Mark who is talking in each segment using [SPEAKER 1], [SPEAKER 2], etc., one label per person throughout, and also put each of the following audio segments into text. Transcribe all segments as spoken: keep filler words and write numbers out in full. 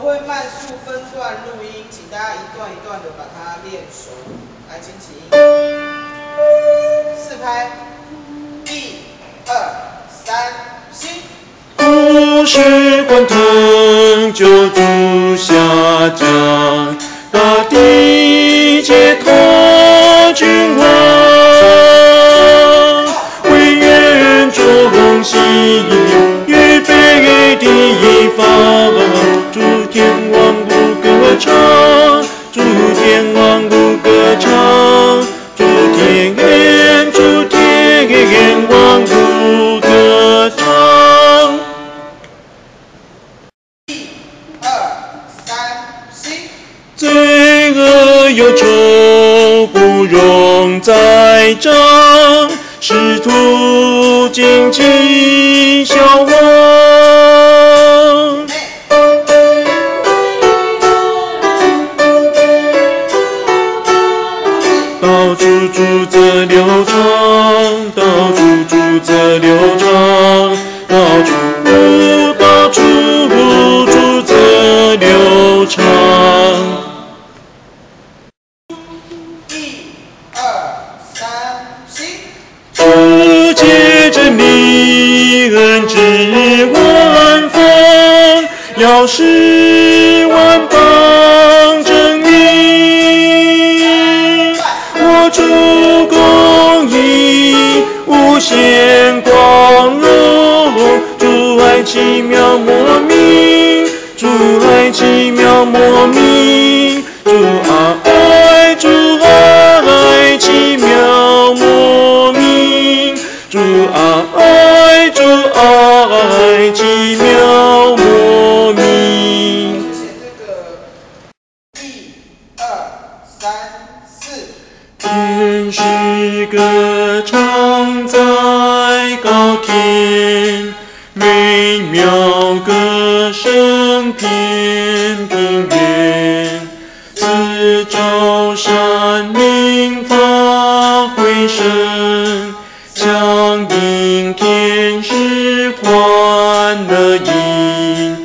[SPEAKER 1] 会慢速分段录音，请大家一段一段的把它练熟。来，请起。四拍，一、二、三，行。
[SPEAKER 2] 故事欢腾，救主下降，大地皆托君王，为愿中心，预备地方，诸天王不歌唱，诸天王不歌唱，诸天愿，诸天王不歌唱。
[SPEAKER 1] 一、二、三，行。
[SPEAKER 2] 罪恶忧愁不容再长，试图荆棘消亡。到处住着流畅，到处住着流畅，到处到处住着流畅。
[SPEAKER 1] 一、二、三，行。
[SPEAKER 2] 主借着你恩知万方，要使万邦争鸣。我主公义无限光荣，主爱奇妙莫名，主爱奇妙莫名，主爱主爱奇妙莫名，主爱主爱奇妙莫名。
[SPEAKER 1] 一、二、三、四。
[SPEAKER 2] 天使歌唱在高天，美妙歌声遍平原，四周山明发回声，响应天使欢乐音。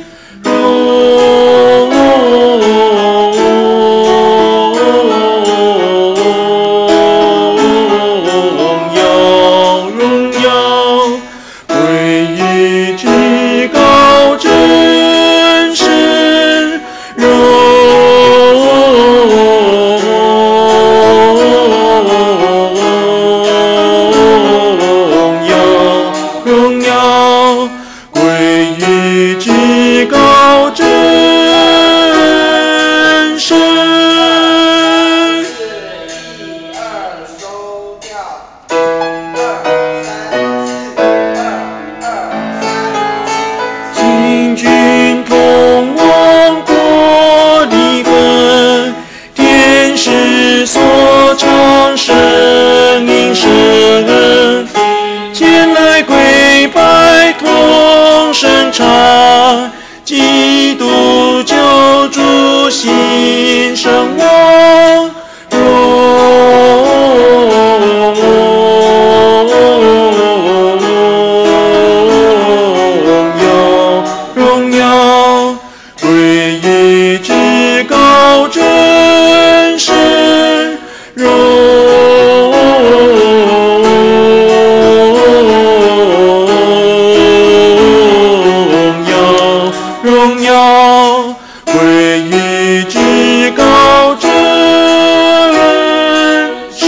[SPEAKER 2] 基督救主新生王，荣耀荣耀归于至高真神，荣荣耀归于至高真神。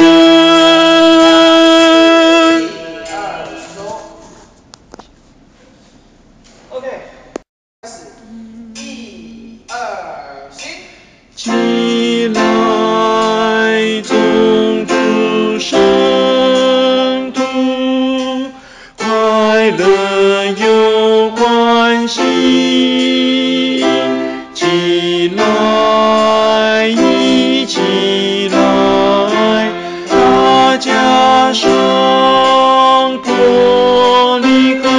[SPEAKER 1] 二收。OK， 开始。一、二、行。
[SPEAKER 2] 起来，宗主圣徒，快乐又欢喜。起来，一起来，大家胜过离恨，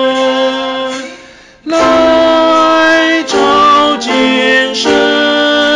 [SPEAKER 2] 来朝见神。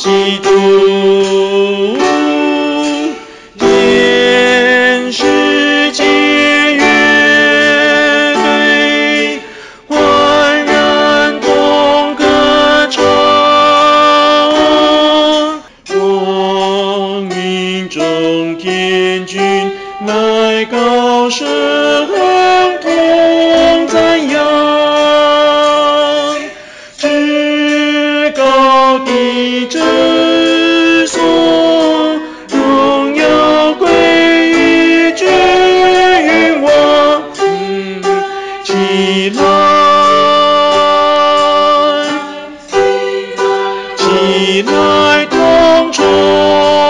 [SPEAKER 2] 基督。天使皆乐队，万人同歌唱，光明中天君乃高声同赞扬，至高的之所，荣耀归于君王。起来，起来，同唱。